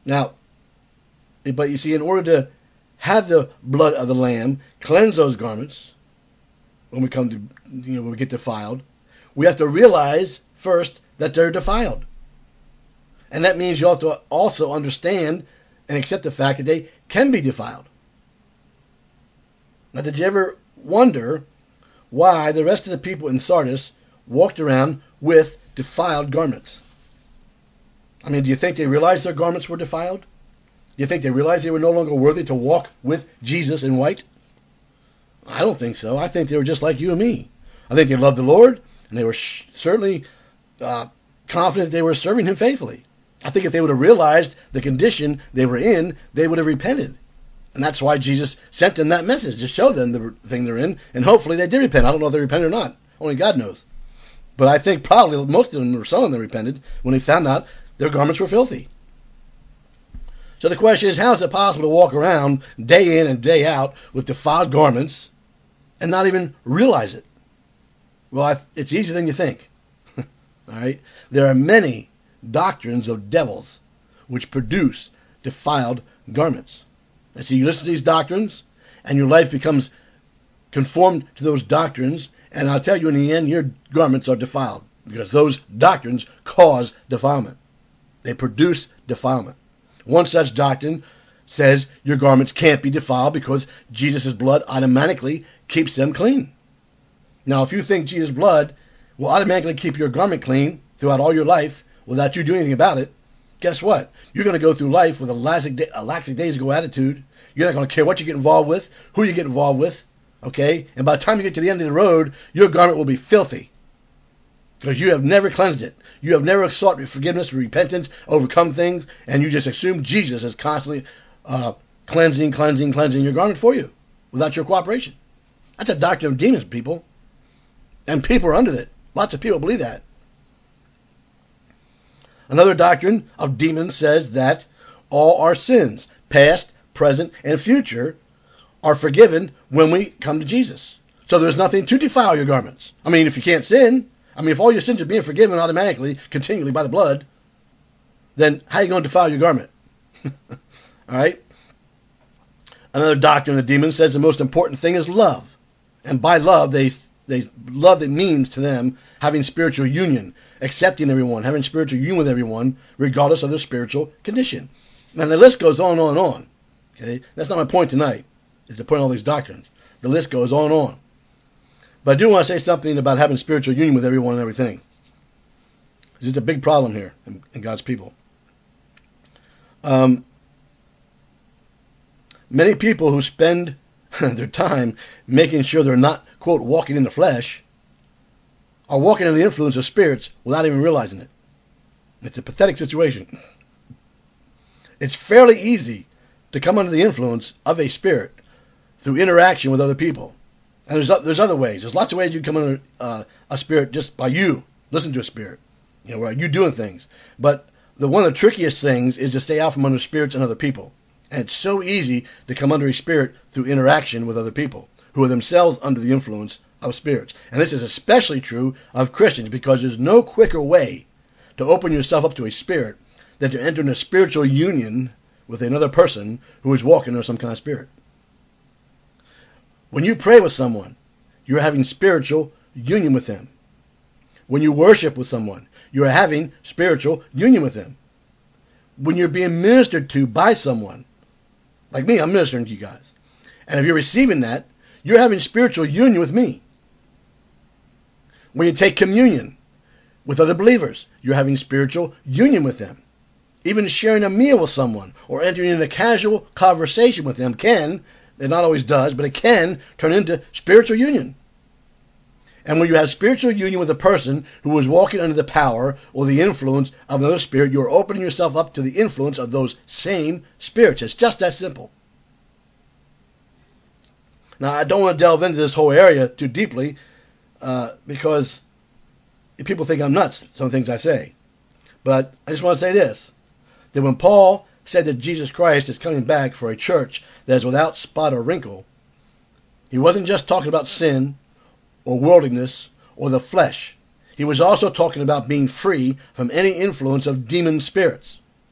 Now, but you see, in order to have the blood of the Lamb cleanse those garments, when we come to, when we get defiled, we have to realize first that they're defiled. And that means you have to also understand and accept the fact that they can be defiled. Now, did you ever wonder why the rest of the people in Sardis walked around with defiled garments? I mean, do you think they realized their garments were defiled? Do you think they realized they were no longer worthy to walk with Jesus in white? I don't think so. I think they were just like you and me. I think they loved the Lord, and they were certainly confident they were serving Him faithfully. I think if they would have realized the condition they were in, they would have repented. And that's why Jesus sent them that message, to show them the thing they're in, and hopefully they did repent. I don't know if they repented or not. Only God knows. But I think probably most of them, or some of them, repented when they found out their garments were filthy. So the question is, how is it possible to walk around day in and day out with defiled garments and not even realize it? Well, it's easier than you think. All right? There are many doctrines of devils which produce defiled garments. And so you listen to these doctrines, and your life becomes conformed to those doctrines, and I'll tell you in the end, your garments are defiled, because those doctrines cause defilement. They produce defilement. One such doctrine says your garments can't be defiled because Jesus' blood automatically keeps them clean. Now, if you think Jesus' blood will automatically keep your garment clean throughout all your life without you doing anything about it, guess what? You're going to go through life with a lackadaisical attitude. You're not going to care what you get involved with, who you get involved with, okay? And by the time you get to the end of the road, your garment will be filthy because you have never cleansed it. You have never sought forgiveness, repentance, overcome things, and you just assume Jesus is constantly cleansing your garment for you without your cooperation. That's a doctrine of demons, people. And people are under it. Lots of people believe that. Another doctrine of demons says that all our sins, past, present, and future, are forgiven when we come to Jesus. So there's nothing to defile your garments. I mean, if you can't sin, if all your sins are being forgiven automatically, continually by the blood, then how are you going to defile your garment? All right? Another doctrine of the demons says the most important thing is love. And by love, love, it means to them having spiritual union, accepting everyone, having spiritual union with everyone, regardless of their spiritual condition. And the list goes on and on and on. Okay? That's not my point tonight, is to point all these doctrines. The list goes on and on. But I do want to say something about having spiritual union with everyone and everything. It's a big problem here in God's people. Many people who spend their time making sure they're not, quote, walking in the flesh, are walking in the influence of spirits without even realizing it. It's a pathetic situation. It's fairly easy to come under the influence of a spirit through interaction with other people. And there's other ways. There's lots of ways you can come under a spirit just by you listening to a spirit. Where you doing things. But one of the trickiest things is to stay out from under spirits and other people. And it's so easy to come under a spirit through interaction with other people who are themselves under the influence of spirits. And this is especially true of Christians, because there's no quicker way to open yourself up to a spirit than to enter in a spiritual union with another person who is walking under some kind of spirit. When you pray with someone, you're having spiritual union with them. When you worship with someone, you are having spiritual union with them. When you're being ministered to by someone, like me, I'm ministering to you guys. And if you're receiving that, you're having spiritual union with me. When you take communion with other believers, you're having spiritual union with them. Even sharing a meal with someone or entering into a casual conversation with them it not always does, but it can turn into spiritual union. And when you have spiritual union with a person who is walking under the power or the influence of another spirit, you're opening yourself up to the influence of those same spirits. It's just that simple. Now, I don't want to delve into this whole area too deeply because people think I'm nuts, some things I say. But I just want to say this, that when Paul said that Jesus Christ is coming back for a church that is without spot or wrinkle, he wasn't just talking about sin or worldliness or the flesh. He was also talking about being free from any influence of demon spirits.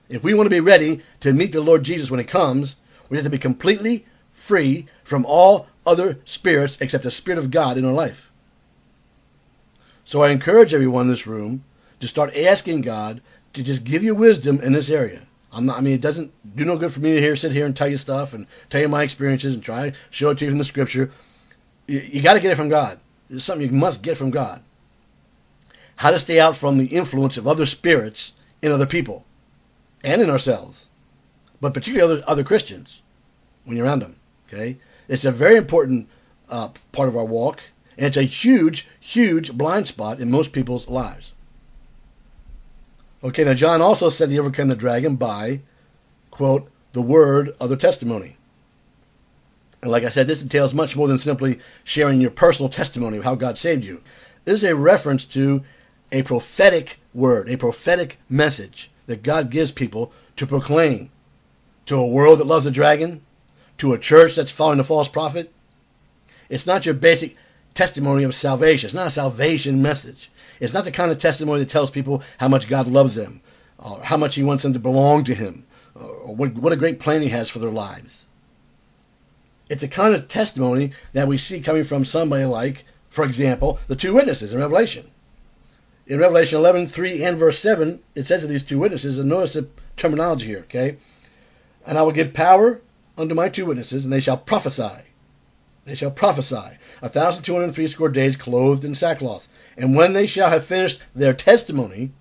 If we want to be ready to meet the Lord Jesus when he comes, we have to be completely free from all other spirits except the Spirit of God in our life. So I encourage everyone in this room to start asking God to just give you wisdom in this area. It doesn't do no good for me to sit here and tell you stuff and tell you my experiences and try to show it to you from the Scripture. You got to get it from God. It's something you must get from God. How to stay out from the influence of other spirits in other people and in ourselves, but particularly other Christians when you're around them. Okay, it's a very important part of our walk, and it's a huge, huge blind spot in most people's lives. Okay, now John also said he overcame the dragon by, quote, the word of the testimony. And like I said, this entails much more than simply sharing your personal testimony of how God saved you. This is a reference to a prophetic word, a prophetic message that God gives people to proclaim to a world that loves the dragon, to a church that's following the false prophet. It's not your basic testimony of salvation. It's not a salvation message. It's not the kind of testimony that tells people how much God loves them, or how much he wants them to belong to him, or what a great plan he has for their lives. It's a kind of testimony that we see coming from somebody like, for example, the two witnesses in Revelation. In Revelation 11:3 and verse 7, it says of these two witnesses, and notice the terminology here, okay? And I will give power unto my two witnesses, and they shall prophesy. They shall prophesy 1,260 days clothed in sackcloth. And when they shall have finished their testimony,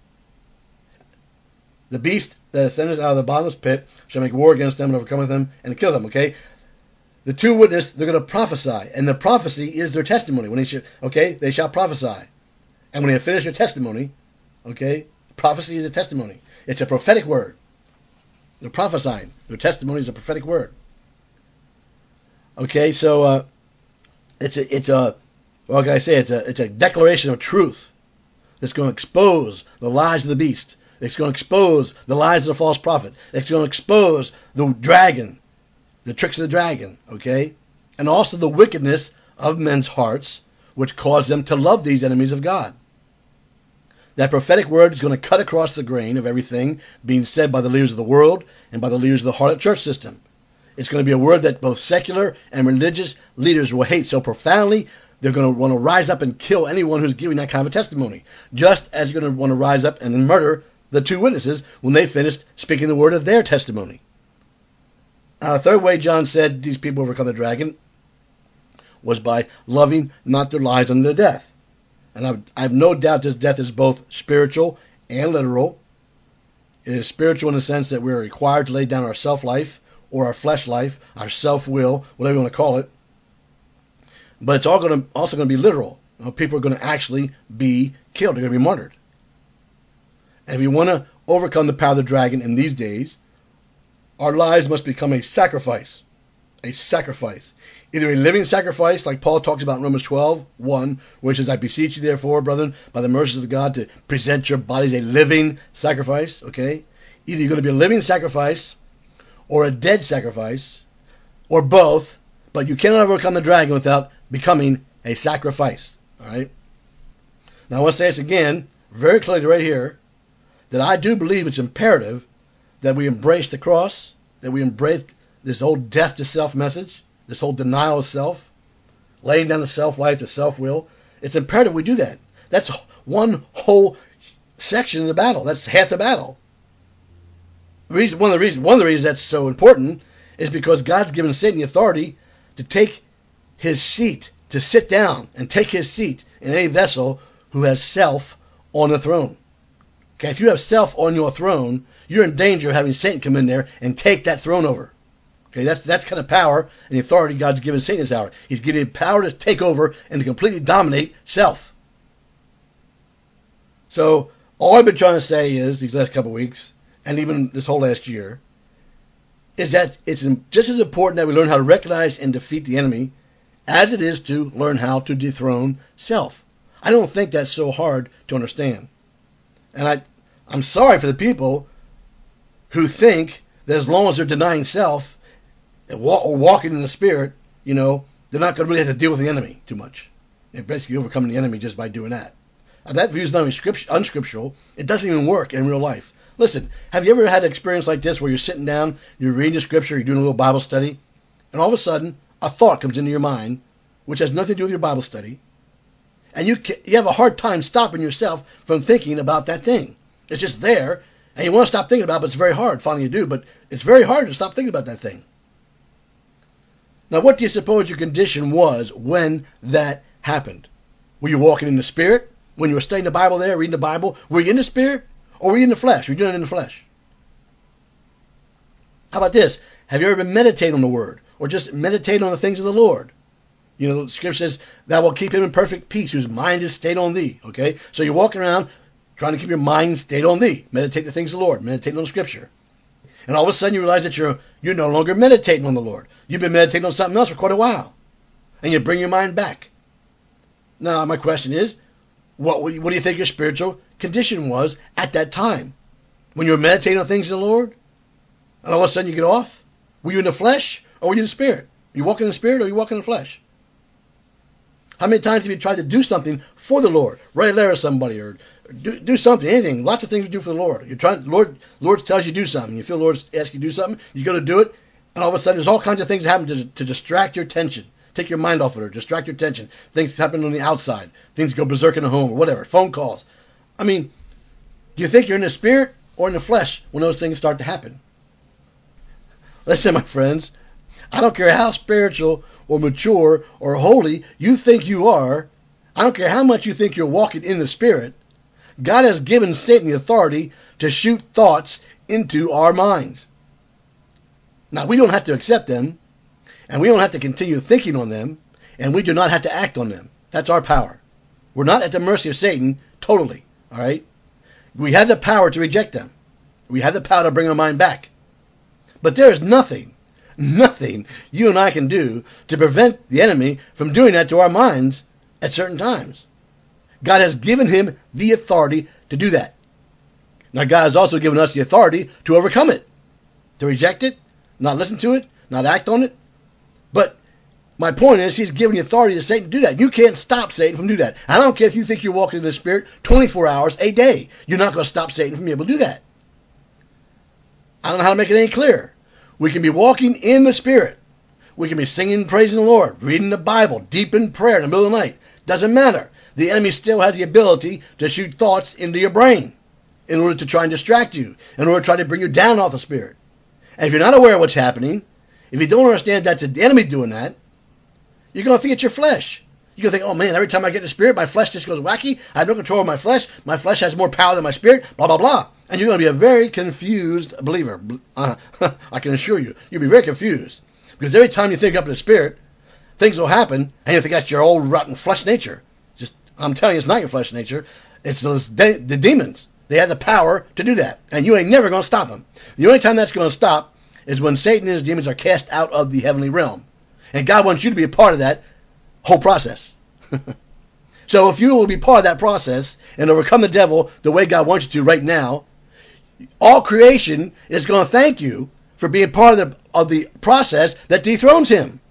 the beast that ascended out of the bottomless pit shall make war against them and overcome them and kill them. Okay, the two witnesses, they're going to prophesy, and the prophecy is their testimony. They shall prophesy, and when they have finished their testimony, okay, prophecy is a testimony. It's a prophetic word. They're prophesying. Their testimony is a prophetic word. Okay, so it's a declaration of truth that's going to expose the lies of the beast. It's going to expose the lies of the false prophet. It's going to expose the dragon, the tricks of the dragon, okay? And also the wickedness of men's hearts, which cause them to love these enemies of God. That prophetic word is going to cut across the grain of everything being said by the leaders of the world and by the leaders of the harlot church system. It's going to be a word that both secular and religious leaders will hate so profoundly, they're going to want to rise up and kill anyone who's giving that kind of a testimony, just as you're going to want to rise up and murder the two witnesses when they finished speaking the word of their testimony. The third way John said these people overcome the dragon was by loving not their lives unto death. And I have no doubt this death is both spiritual and literal. It is spiritual in the sense that we're required to lay down our self-life or our flesh life, our self-will, whatever you want to call it. But it's also going to be literal. People are going to actually be killed. They're going to be martyred. And if we want to overcome the power of the dragon in these days, our lives must become a sacrifice. A sacrifice. Either a living sacrifice, like Paul talks about in Romans 12:1, which is, I beseech you therefore, brethren, by the mercies of God, to present your bodies a living sacrifice, okay? Either you're going to be a living sacrifice or a dead sacrifice, or both, but you cannot overcome the dragon without becoming a sacrifice, all right? Now I want to say this again, very clearly right here, that I do believe it's imperative that we embrace the cross, that we embrace this whole death to self message, this whole denial of self, laying down the self-life, the self-will. It's imperative we do that. That's one whole section of the battle. That's half the battle. One of the reasons that's so important is because God's given Satan the authority to take his seat, to sit down and take his seat in any vessel who has self on the throne. Okay, if you have self on your throne, you're in danger of having Satan come in there and take that throne over. Okay, that's kind of power and the authority God's given Satan this hour. He's giving him power to take over and to completely dominate self. So all I've been trying to say is, these last couple of weeks, and even this whole last year, is that it's just as important that we learn how to recognize and defeat the enemy as it is to learn how to dethrone self. I don't think that's so hard to understand. And I'm sorry for the people who think that as long as they're denying self or walking in the Spirit, they're not going to really have to deal with the enemy too much. They're basically overcoming the enemy just by doing that. And that view is not only unscriptural, it doesn't even work in real life. Listen, have you ever had an experience like this where you're sitting down, you're reading the scripture, you're doing a little Bible study, and all of a sudden a thought comes into your mind which has nothing to do with your Bible study, and you have a hard time stopping yourself from thinking about that thing. It's just there, and you want to stop thinking about it, but it's very hard. Finally you do, but it's very hard to stop thinking about that thing. Now, what do you suppose your condition was when that happened? Were you walking in the Spirit? When you were studying the Bible there, reading the Bible, were you in the Spirit? Or were you in the flesh? Were you doing it in the flesh? How about this? Have you ever been meditating on the Word? Or just meditating on the things of the Lord? You know, the Scripture says, thou wilt keep him in perfect peace, whose mind is stayed on thee. Okay? So you're walking around trying to keep your mind stayed on thee. Meditate the things of the Lord. Meditate on the Scripture. And all of a sudden you realize that you're no longer meditating on the Lord. You've been meditating on something else for quite a while. And you bring your mind back. Now, my question is, what do you think your spiritual condition was at that time? When you were meditating on things of the Lord? And all of a sudden you get off? Were you in the flesh or were you in the Spirit? You walk in the Spirit or you walk in the flesh? How many times have you tried to do something for the Lord? Write a letter to somebody or do something, anything. Lots of things you do for the Lord. Lord tells you to do something. You feel the Lord asks you to do something. You go to do it. And all of a sudden there's all kinds of things that happen to distract your attention. Take your mind off of it, distract your attention. Things happen on the outside. Things go berserk in the home or whatever. Phone calls. I mean, do you think you're in the Spirit or in the flesh when those things start to happen? Listen, my friends, I don't care how spiritual or mature or holy you think you are. I don't care how much you think you're walking in the Spirit. God has given Satan the authority to shoot thoughts into our minds. Now, we don't have to accept them, and we don't have to continue thinking on them, and we do not have to act on them. That's our power. We're not at the mercy of Satan totally, all right? We have the power to reject them. We have the power to bring our mind back. But there is nothing you and I can do to prevent the enemy from doing that to our minds at certain times. God has given him the authority to do that. Now, God has also given us the authority to overcome it, to reject it, not listen to it, not act on it. But my point is, he's given the authority to Satan to do that. You can't stop Satan from doing that. I don't care if you think you're walking in the Spirit 24 hours a day. You're not going to stop Satan from being able to do that. I don't know how to make it any clearer. We can be walking in the Spirit. We can be singing, praising the Lord, reading the Bible, deep in prayer in the middle of the night. Doesn't matter. The enemy still has the ability to shoot thoughts into your brain in order to try and distract you, in order to try to bring you down off the Spirit. And if you're not aware of what's happening, if you don't understand that's the enemy doing that, you're going to think it's your flesh. You're going to think, oh man, every time I get in the Spirit, my flesh just goes wacky. I have no control of my flesh. My flesh has more power than my Spirit, blah, blah, blah. And you're going to be a very confused believer. I can assure you. You'll be very confused. Because every time you think up in the Spirit, things will happen, and you think that's your old rotten flesh nature. I'm telling you, it's not your flesh nature. It's the demons. They have the power to do that. And you ain't never going to stop them. The only time that's going to stop is when Satan and his demons are cast out of the heavenly realm. And God wants you to be a part of that whole process. So if you will be part of that process and overcome the devil the way God wants you to right now, all creation is going to thank you for being part of the process that dethrones him.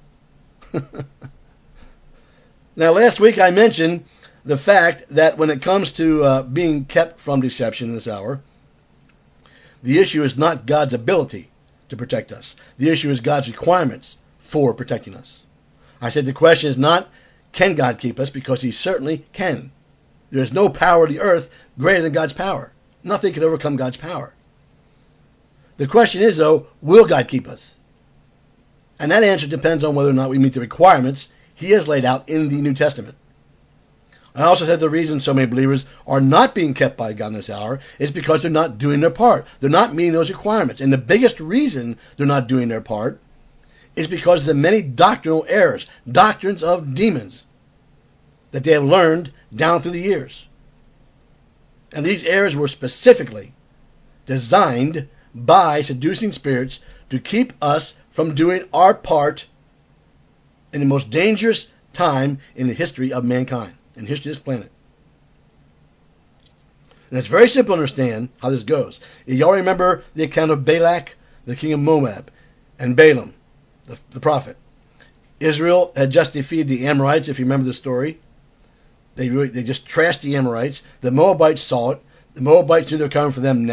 Now, last week I mentioned the fact that when it comes to being kept from deception in this hour, the issue is not God's ability to protect us. The issue is God's requirements for protecting us. I said the question is not, can God keep us? Because he certainly can. There is no power of the earth greater than God's power. Nothing can overcome God's power. The question is, though, will God keep us? And that answer depends on whether or not we meet the requirements he has laid out in the New Testament. I also said the reason so many believers are not being kept by God in this hour is because they're not doing their part. They're not meeting those requirements. And the biggest reason they're not doing their part is because of the many doctrinal errors, doctrines of demons that they have learned down through the years. And these errors were specifically designed by seducing spirits to keep us from doing our part in the most dangerous time in the history of mankind, in the history of this planet. And it's very simple to understand how this goes. You all remember the account of Balak, the king of Moab, and Balaam, the prophet. Israel had just defeated the Amorites, if you remember the story. They just trashed the Amorites. The Moabites saw it. The Moabites knew they were coming for them next.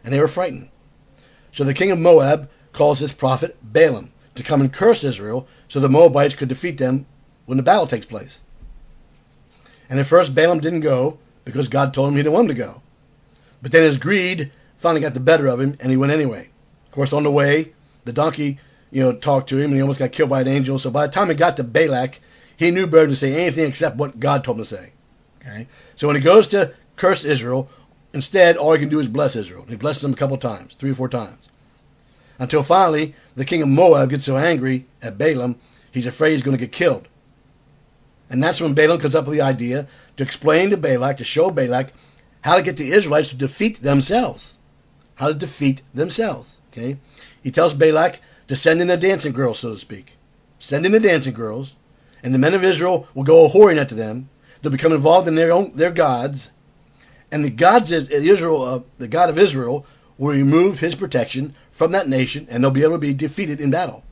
and they were frightened. So the king of Moab calls his prophet Balaam to come and curse Israel so the Moabites could defeat them when the battle takes place. And at first Balaam didn't go because God told him he didn't want him to go. But then his greed finally got the better of him, and he went anyway. Of course, on the way, the donkey, talked to him, and he almost got killed by an angel. So by the time he got to Balak, he knew better than to say anything except what God told him to say. Okay? So when he goes to curse Israel, instead, all he can do is bless Israel. He blesses them a couple times, 3 or 4 times. Until finally, the king of Moab gets so angry at Balaam, he's afraid he's going to get killed. And that's when Balaam comes up with the idea to explain to Balak, to show Balak, how to get the Israelites to defeat themselves. How to defeat themselves. Okay? He tells Balak to send in the dancing girls, so to speak. Send in the dancing girls, and the men of Israel will go a-whoring after them. They'll become involved in their gods, and the God of Israel will remove his protection from that nation, and they'll be able to be defeated in battle.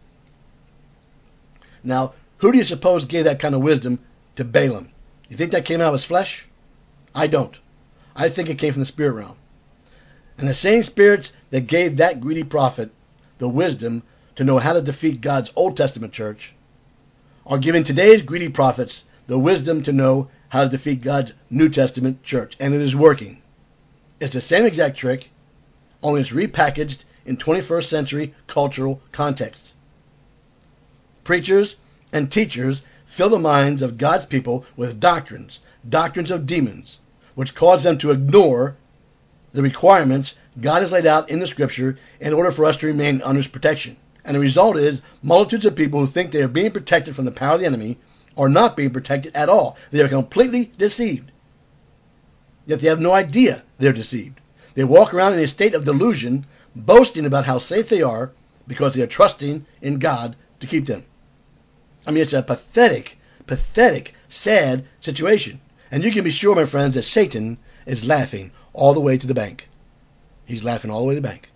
Now, who do you suppose gave that kind of wisdom to Balaam? You think that came out of his flesh? I don't. I think it came from the spirit realm. And the same spirits that gave that greedy prophet the wisdom to know how to defeat God's Old Testament church are giving today's greedy prophets the wisdom to know how to defeat God's New Testament church. And it is working. It's the same exact trick, only it's repackaged in 21st century cultural contexts. Preachers and teachers fill the minds of God's people with doctrines of demons, which cause them to ignore the requirements God has laid out in the Scripture in order for us to remain under His protection. And the result is multitudes of people who think they are being protected from the power of the enemy are not being protected at all. They are completely deceived. Yet they have no idea they're deceived. They walk around in a state of delusion, boasting about how safe they are because they are trusting in God to keep them. I mean, it's a pathetic, sad situation. And you can be sure, my friends, that Satan is laughing all the way to the bank. He's laughing all the way to the bank.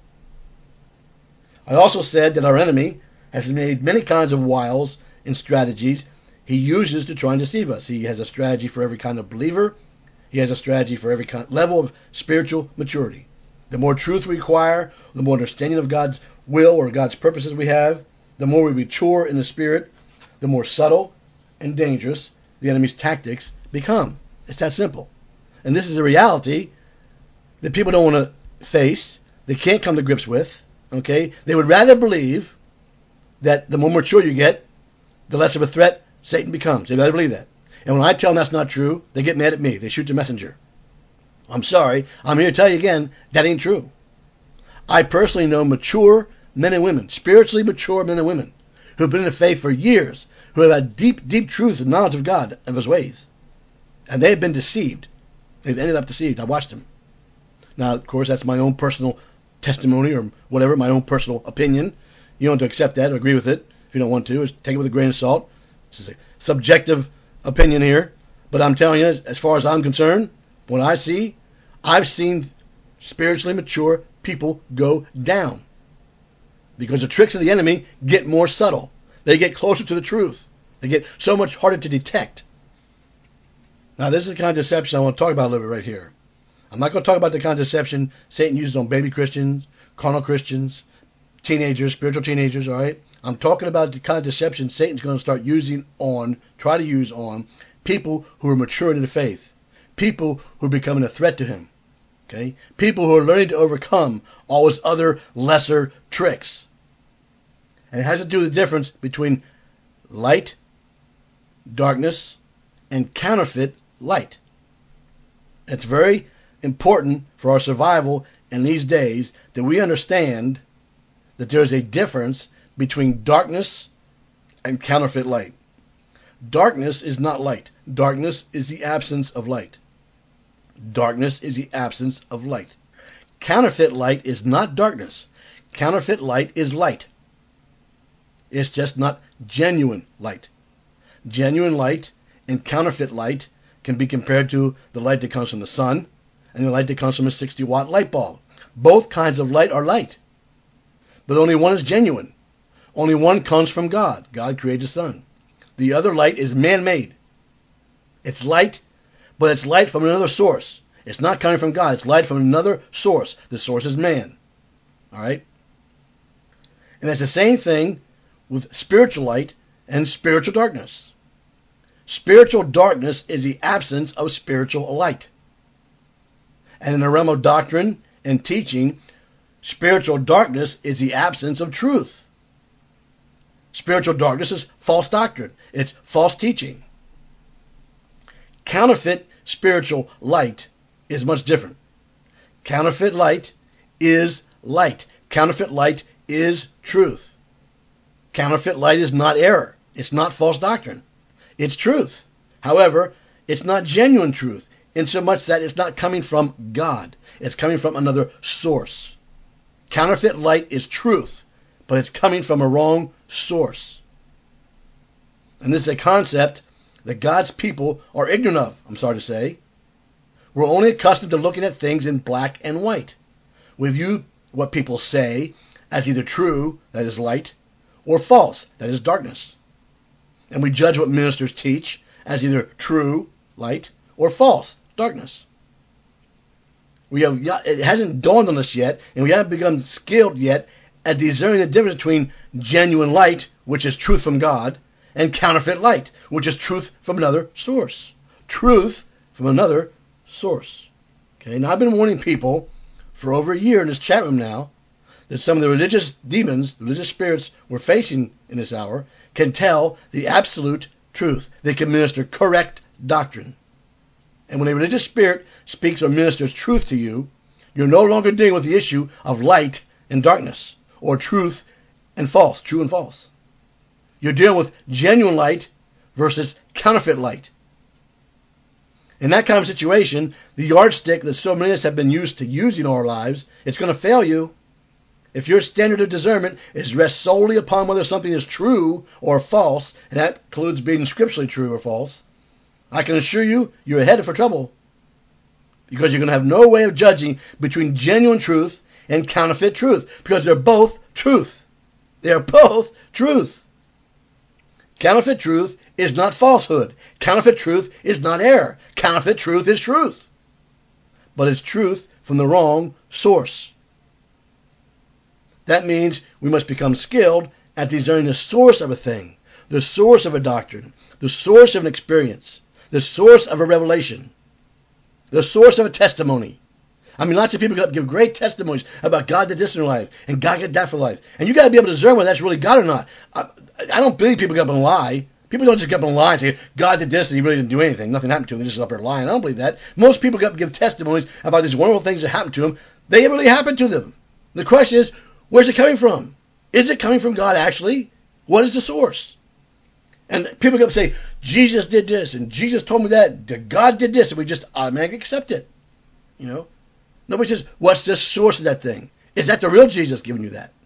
I also said that our enemy has made many kinds of wiles and strategies he uses to try and deceive us. He has a strategy for every kind of believer. He has a strategy for every level of spiritual maturity. The more truth we acquire, the more understanding of God's will or God's purposes we have, the more we mature in the Spirit, the more subtle and dangerous the enemy's tactics become. It's that simple. And this is a reality that people don't want to face, they can't come to grips with. Okay? They would rather believe that the more mature you get, the less of a threat Satan becomes. They'd rather believe that. And when I tell them that's not true, they get mad at me. They shoot the messenger. I'm sorry. I'm here to tell you again, that ain't true. I personally know mature men and women, spiritually mature men and women, who have been in the faith for years, who have had deep truth and knowledge of God and of His ways. And they have been deceived. They've ended up deceived. I watched them. Now, of course, that's my own personal testimony or whatever, my own personal opinion. You don't have to accept that or agree with it. If you don't want to, just take it with a grain of salt. This is a subjective opinion here. But I'm telling you, as far as I'm concerned, what I see, I've seen spiritually mature people go down. Because the tricks of the enemy get more subtle. They get closer to the truth. They get so much harder to detect. Now, this is the kind of deception I want to talk about a little bit right here. I'm not going to talk about the kind of deception Satan uses on baby Christians, carnal Christians, teenagers, spiritual teenagers, all right? I'm talking about the kind of deception Satan's going to start try to use on people who are maturing in the faith, people who are becoming a threat to him, okay? People who are learning to overcome all his other lesser tricks. And it has to do with the difference between light, darkness, and counterfeit light. It's very important for our survival in these days that we understand that there's a difference between darkness and counterfeit light. Darkness is not light. Darkness is the absence of light. Darkness is the absence of light. Counterfeit light is not darkness. Counterfeit light is light. It's just not genuine light. Genuine light and counterfeit light can be compared to the light that comes from the sun and the light that comes from a 60-watt light bulb. Both kinds of light are light, but only one is genuine. Only one comes from God. God created the sun. The other light is man-made. It's light, but it's light from another source. It's not coming from God. It's light from another source. The source is man. All right? And that's the same thing with spiritual light and spiritual darkness. Spiritual darkness is the absence of spiritual light. And in the realm of doctrine and teaching, spiritual darkness is the absence of truth. Spiritual darkness is false doctrine. It's false teaching. Counterfeit spiritual light is much different. Counterfeit light is light. Counterfeit light is truth. Counterfeit light is not error. It's not false doctrine. It's truth. However, it's not genuine truth, in so much that it's not coming from God. It's coming from another source. Counterfeit light is truth, but it's coming from a wrong source. And this is a concept that God's people are ignorant of, I'm sorry to say. We're only accustomed to looking at things in black and white. We view what people say as either true, that is light, or false, that is darkness. And we judge what ministers teach as either true, light, or false, darkness. It hasn't dawned on us yet, and we haven't become skilled yet at discerning the difference between genuine light, which is truth from God, and counterfeit light, which is truth from another source. Truth from another source. Okay, now I've been warning people for over a year in this chat room now that some of the religious demons, the religious spirits we're facing in this hour, can tell the absolute truth. They can minister correct doctrine. And when a religious spirit speaks or ministers truth to you, you're no longer dealing with the issue of light and darkness, or truth and false, true and false. You're dealing with genuine light versus counterfeit light. In that kind of situation, the yardstick that so many of us have been used to using in our lives, it's going to fail you. If your standard of discernment is rest solely upon whether something is true or false, and that includes being scripturally true or false, I can assure you, you're headed for trouble. Because you're going to have no way of judging between genuine truth and counterfeit truth. Because they're both truth. They're both truth. Counterfeit truth is not falsehood. Counterfeit truth is not error. Counterfeit truth is truth. But it's truth from the wrong source. That means we must become skilled at discerning the source of a thing, the source of a doctrine, the source of an experience, the source of a revelation, the source of a testimony. I mean, lots of people give great testimonies about God did this in their life, and God did that for life. And you got to be able to discern whether that's really God or not. I don't believe people get up and lie. People don't just get up and lie and say, God did this and he really didn't do anything. Nothing happened to him. They just up there lying. I don't believe that. Most people get up and give testimonies about these wonderful things that happened to them. They really happened to them. The question is, where's it coming from? Is it coming from God actually? What is the source? And people get up and say, Jesus did this, and Jesus told me that, God did this, and we just automatically accept it. You know? Nobody says, what's the source of that thing? Is that the real Jesus giving you that?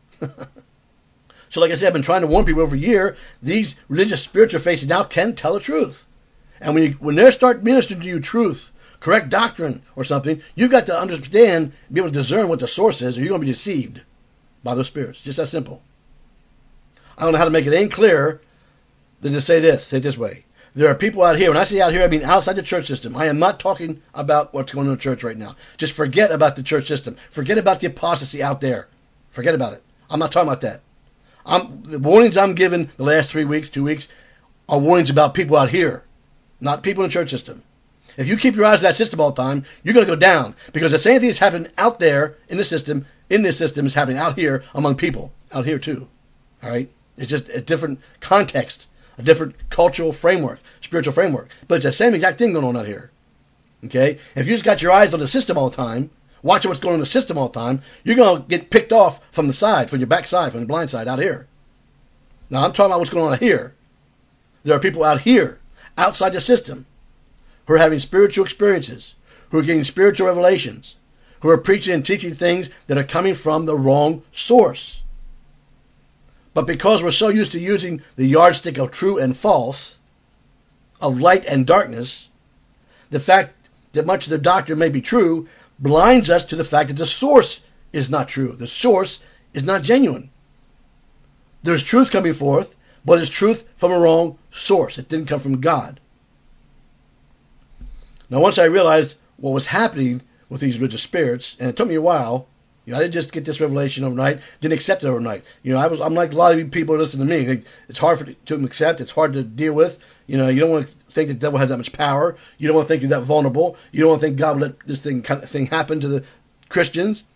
So like I said, I've been trying to warn people over a year, these religious spirits you're facing now can tell the truth. And when they start ministering to you truth, correct doctrine or something, you've got to understand, be able to discern what the source is, or you're going to be deceived by those spirits. Just that simple. I don't know how to make it any clearer than to say it this way. There are people out here, when I say out here, I mean outside the church system. I am not talking about what's going on in the church right now. Just forget about the church system. Forget about the apostasy out there. Forget about it. I'm not talking about that. The warnings I'm giving the last 3 weeks, 2 weeks, are warnings about people out here, not people in the church system. If you keep your eyes on that system all the time, you're going to go down, because the same thing that's happening out there in the system, in this system, is happening out here among people, out here too. All right? It's just a different context, a different cultural framework, spiritual framework, but it's the same exact thing going on out here. Okay? If you just got your eyes on the system all the time, watching what's going on in the system all the time, you're going to get picked off from the side, from your back side, from the blind side out here. Now, I'm talking about what's going on out here. There are people out here, outside the system, who are having spiritual experiences, who are getting spiritual revelations, who are preaching and teaching things that are coming from the wrong source. But because we're so used to using the yardstick of true and false, of light and darkness, the fact that much of the doctrine may be true blinds us to the fact that the source is not true. The source is not genuine. There's truth coming forth, but it's truth from a wrong source. It didn't come from God. Now, once I realized what was happening with these religious spirits, and it took me a while. I didn't just get this revelation overnight, didn't accept it overnight. I'm like a lot of you people who listen to me. It's hard to accept, it's hard to deal with. You don't want to think the devil has that much power. You don't want to think you're that vulnerable. You don't want to think God will let this thing happen to the Christians.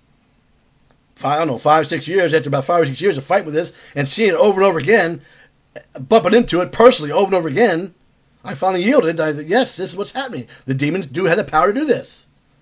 5-6 years, after about 5 or 6 years of fight with this, and seeing it over and over again, bumping into it personally over and over again, I finally yielded. I said, yes, this is what's happening. The demons do have the power to do this.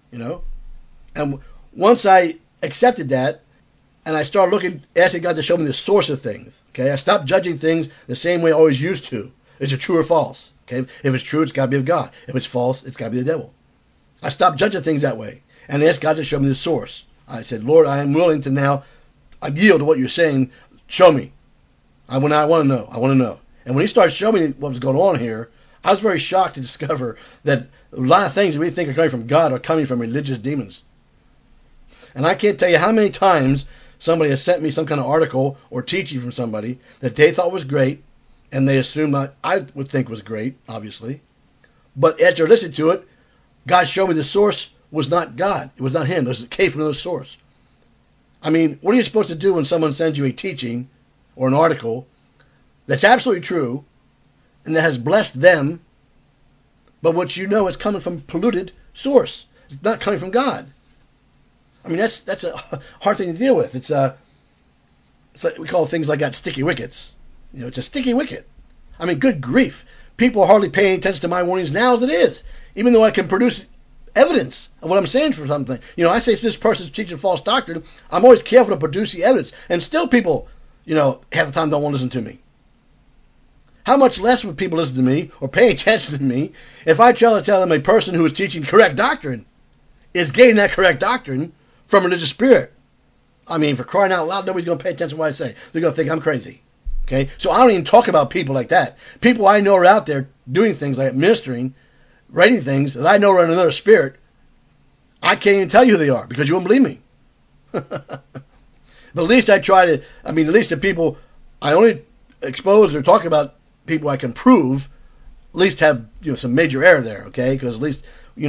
And once I accepted that, and I started asking God to show me the source of things. Okay, I stopped judging things the same way I always used to. Is it true or false? Okay, if it's true, it's got to be of God. If it's false, it's got to be the devil. I stopped judging things that way, and asked God to show me the source. I said, Lord, I am willing to now. I yield to what you're saying. Show me. I want to know. I want to know. And when He started showing me what was going on here, I was very shocked to discover that a lot of things that we think are coming from God are coming from religious demons. And I can't tell you how many times somebody has sent me some kind of article or teaching from somebody that they thought was great, and they assumed I would think was great, obviously. But after listening to it, God showed me the source was not God. It was not Him. It came from another source. I mean, what are you supposed to do when someone sends you a teaching or an article that's absolutely true and that has blessed them, but what you know is coming from a polluted source? It's not coming from God. I mean, that's a hard thing to deal with. It's like we call things like that sticky wickets. It's a sticky wicket. I mean, good grief. People are hardly paying attention to my warnings now as it is, even though I can produce evidence of what I'm saying for something. I say this person's teaching false doctrine. I'm always careful to produce the evidence, and still people, half the time don't want to listen to me. How much less would people listen to me or pay attention to me if I try to tell them a person who is teaching correct doctrine is getting that correct doctrine from a religious spirit? I mean, for crying out loud, nobody's going to pay attention to what I say. They're going to think I'm crazy. Okay? So I don't even talk about people like that. People I know are out there doing things like ministering, writing things that I know are in another spirit. I can't even tell you who they are because you won't believe me. But at least I try to, at least the people I only expose or talk about, people I can prove, at least have some major error there, okay? Because at least,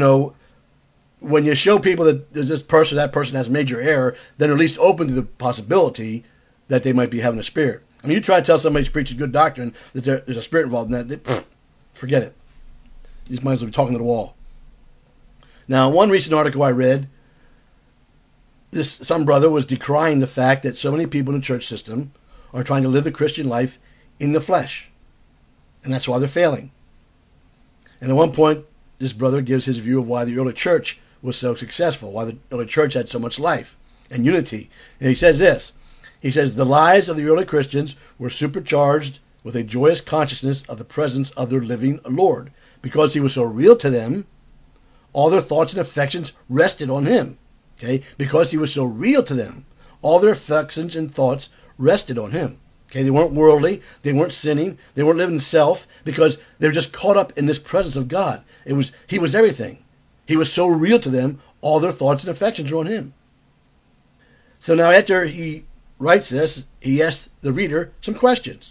when you show people that there's this person, that person has major error, then at least open to the possibility that they might be having a spirit. You try to tell somebody who's preaching good doctrine that there's a spirit involved in that, forget it. You just might as well be talking to the wall. Now, one recent article I read, some brother was decrying the fact that so many people in the church system are trying to live the Christian life in the flesh. And that's why they're failing. And at one point, this brother gives his view of why the early church was so successful, why the early church had so much life and unity. And he says this. He says, the lives of the early Christians were supercharged with a joyous consciousness of the presence of their living Lord. Because He was so real to them, all their thoughts and affections rested on Him. Okay? Because He was so real to them, all their affections and thoughts rested on Him. Okay? They weren't worldly, they weren't sinning, they weren't living in self, because they were just caught up in this presence of God. He was everything. He was so real to them, all their thoughts and affections were on Him. So now after he writes this, he asks the reader some questions.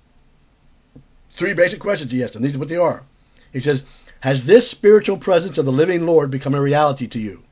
3 basic questions he asked them. These are what they are. He says, has this spiritual presence of the living Lord become a reality to you?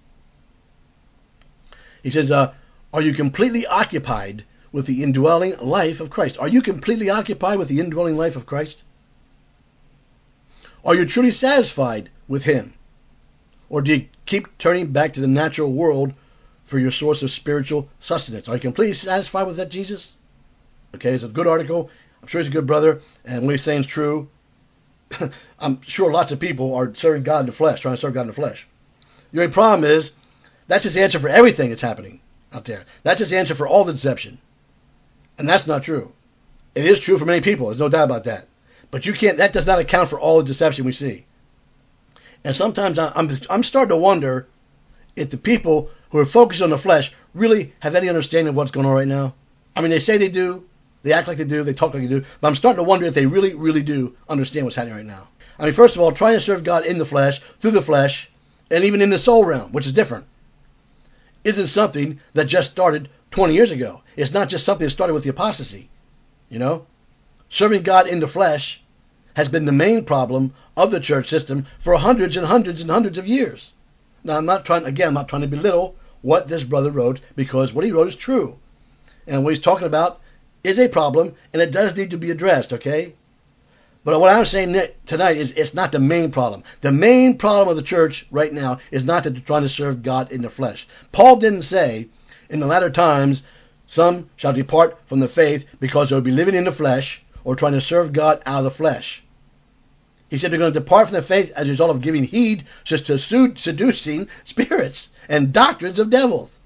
He says, are you completely occupied with the indwelling life of Christ? Are you completely occupied with the indwelling life of Christ? Are you truly satisfied with Him? Or do you keep turning back to the natural world for your source of spiritual sustenance? Are you completely satisfied with that Jesus? Okay, it's a good article. I'm sure he's a good brother, and what he's saying is true. I'm sure lots of people are serving God in the flesh, trying to serve God in the flesh. The only problem is, that's his answer for everything that's happening out there. That's his answer for all the deception. And that's not true. It is true for many people, there's no doubt about that. But that does not account for all the deception we see. And sometimes I'm starting to wonder if the people who are focused on the flesh really have any understanding of what's going on right now. They say they do, they act like they do, they talk like they do, but I'm starting to wonder if they really, really do understand what's happening right now. First of all, trying to serve God in the flesh, through the flesh, and even in the soul realm, which is different, isn't something that just started 20 years ago. It's not just something that started with the apostasy. Serving God in the flesh has been the main problem of the church system for hundreds and hundreds and hundreds of years. Now, I'm not trying to belittle what this brother wrote, because what he wrote is true. And what he's talking about is a problem, and it does need to be addressed, okay? But what I'm saying tonight is it's not the main problem. The main problem of the church right now is not that they're trying to serve God in the flesh. Paul didn't say, in the latter times, some shall depart from the faith because they'll be living in the flesh or trying to serve God out of the flesh. He said they're going to depart from the faith as a result of giving heed to seducing spirits and doctrines of devils.